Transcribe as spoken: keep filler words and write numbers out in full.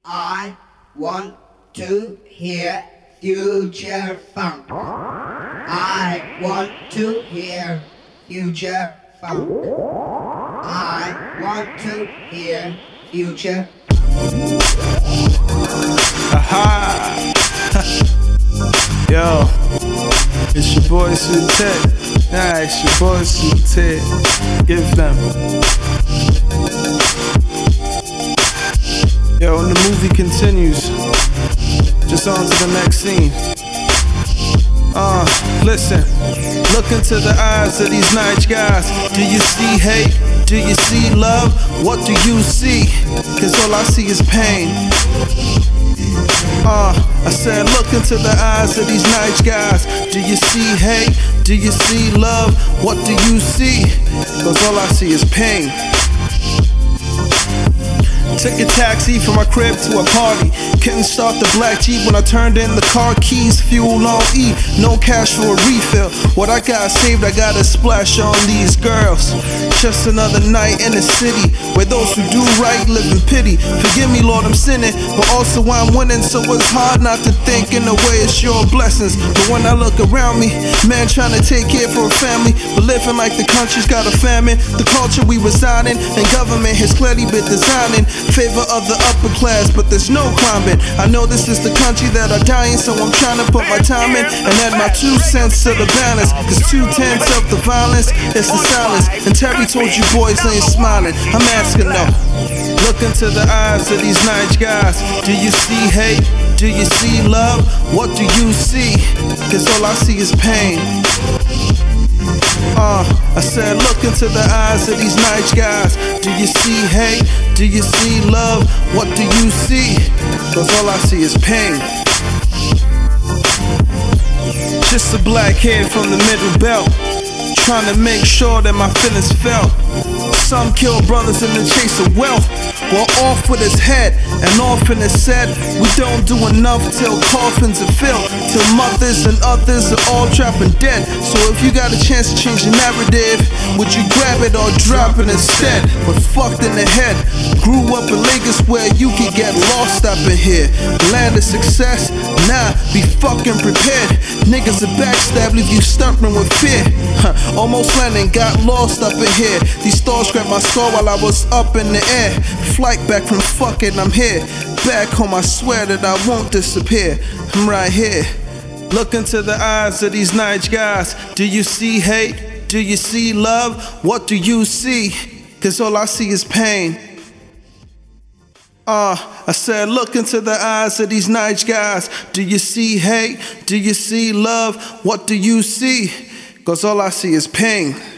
I want to hear future funk. I want to hear future funk. I want to hear future. Aha! Yo, it's your boy Sutet. Nah, it's your boy Sutet. Give them. Yo, and the movie continues. Just on to the next scene. Uh, listen. Look into the eyes of these nice guys. Do you see hate? Do you see love? What do you see? Cause all I see is pain. Uh, I said look into the eyes of these nice guys. Do you see hate? Do you see love? What do you see? Cause all I see is pain. Took a taxi from my crib to a party. Couldn't start the black Jeep when I turned in the car keys. Fuel on E, no cash for a refill. What I got saved, I gotta splash on these girls. Just another night in the city where those who do right live in pity. Forgive me, Lord, I'm sinning, but also I'm winning. So it's hard not to think in a way it's your blessings. But when I look around me, man trying to take care for a family, but living like the country's got a famine. The culture we reside in and government has clearly been designing favor of the upper class, but there's no climbing. I know this is the country that I'm dying, so I'm trying to put my time in and add my two cents to the balance. Cause two tenths of the violence is the silence. And Terry told you boys ain't smiling. I'm asking though, look into the eyes of these nice guys. Do you see hate? Do you see love? What do you see? Cause all I see is pain. Uh, I said look into the eyes of these nice guys. Do you see hate? Do you see love? What do you see? Cause all I see is pain. Just a black head from the middle belt, trying to make sure that my feelings felt. Some kill brothers in the chase of wealth. Well, off with his head and often it's said we don't do enough till coffins are filled, till mothers and others are all trapped and dead. So if you got a chance to change the narrative, would you grab it or drop it instead? But fucked in the head. Grew up in Lagos where you could get lost up in here. Land of success, nah, be fucking prepared. Niggas are backstab, leave you stuttering with fear. Huh, almost landing, got lost up in here. These stars grabbed my skull while I was up in the air. Flight back from fucking, I'm here. Back home, I swear that I won't disappear. I'm right here. Look into the eyes of these nice guys. Do you see hate? Do you see love? What do you see? Cause all I see is pain. Uh, I said look into the eyes of these nice guys. Do you see hate? Do you see love? What do you see? Cause all I see is pain.